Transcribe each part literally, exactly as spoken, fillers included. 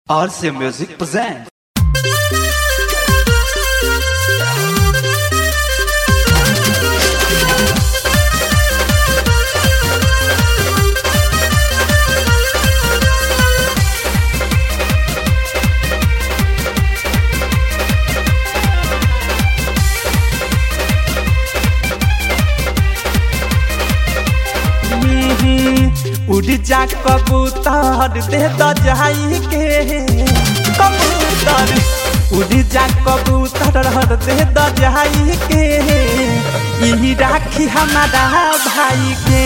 R C M Music presents. उड़ जा कबूतर दे द जाई के कबूतर उड़ जा कबूतर दे द जाई के यही राखी हमारा भाई के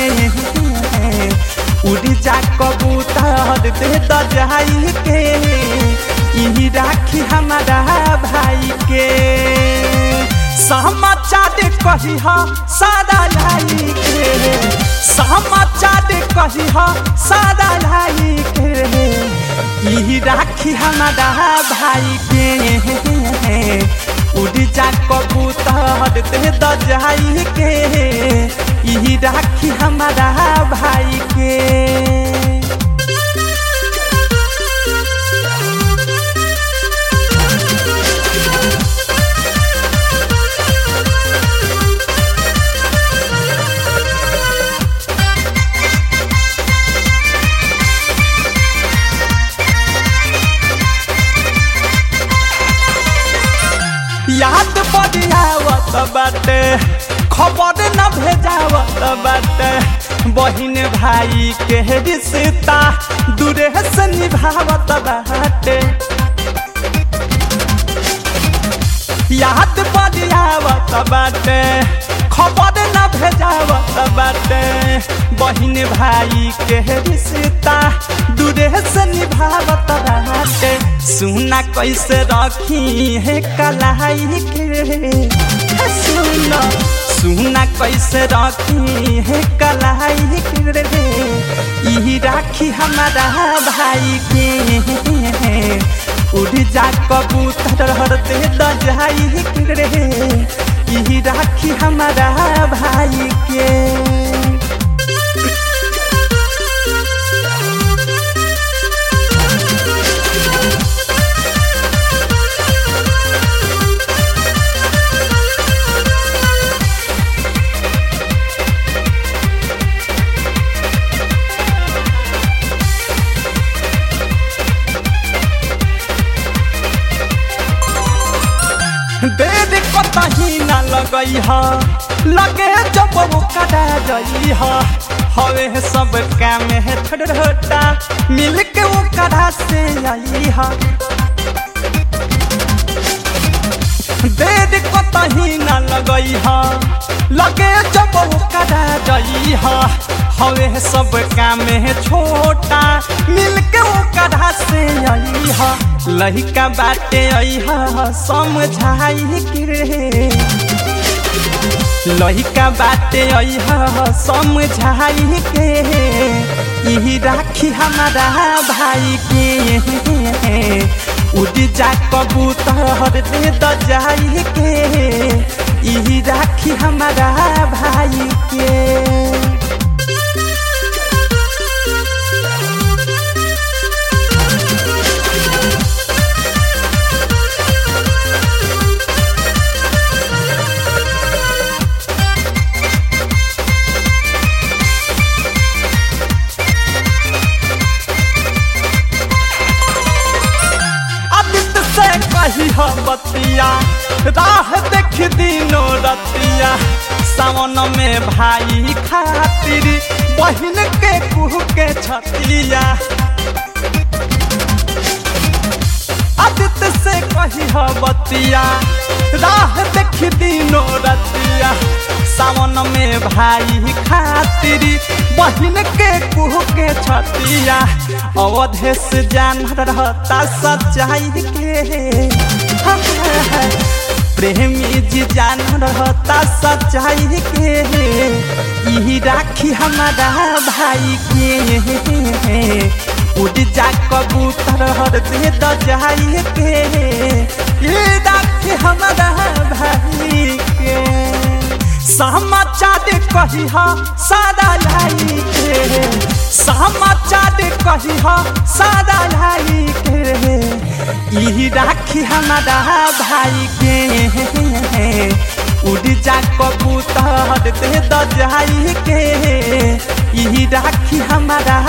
उड़ जा कबूतर दे द जाई के यही राखी हमारा भाई के समाचार कही हा सारा लाई के समाचार कही हा सारा लाई के यही राखी हमारा भाई के उड़ जा कबूतर दे द जाई के यही राखी हमारा भाई के याद पड़ियावत बाटे खबर न भेजावत बाटे बहिन भाई के रिश्ता दूरे से निभावत बाटे याद पड़ियावत बाटे खबर न भेजावत बाटे बहिन भाई के रिश्ता दूरे से निभावत बाटे सुना कैसे रखी है कलाई के सुना सुना कैसे रखी है कलाई के यही राखी हमारा भाई के उड़ जा कबूतर दे द जाई के यही राखी हमारा भाई के देर कतही न लगई हा लगे जब वो कटा जई हा हवे सब काम है थोड़ा मिल के वो कड़ा से आई हा देर कतही न लगई हा लगे जब वो कटा जई हा हवे सब काम है छोटा मिल के वो कड़ा से आई हा लहिका बाटे अइहा समझाई के लहिका बाटे अइहा समझाई के यही राखी हमारा भाई के उड़ जा कबूतर दे द जाई के यही राखी हमारा भाई के कही हो बतिया राह देख दिनो रतिया सावन में भाई खातिर बहिन के कुह के छतिया आदित्य से कही हो बतिया राह देख दिनो रतिया सावन में भाई खातिर बहिन के कुह के छतिया अवधे से जान रहता सच्चाई के प्रेमी जी जान रहता सच्चाई के यही राखी हमारा भाई के उड़ जा कबूतर दे द जाई के ये राखी हमारा भाई के समाचार कही हा सारा लाई के समाचार कही हा सारा लाई के ई राखी हमारा भाई के उड़ जा कबूतर दे द जाई के ई राखी हमारा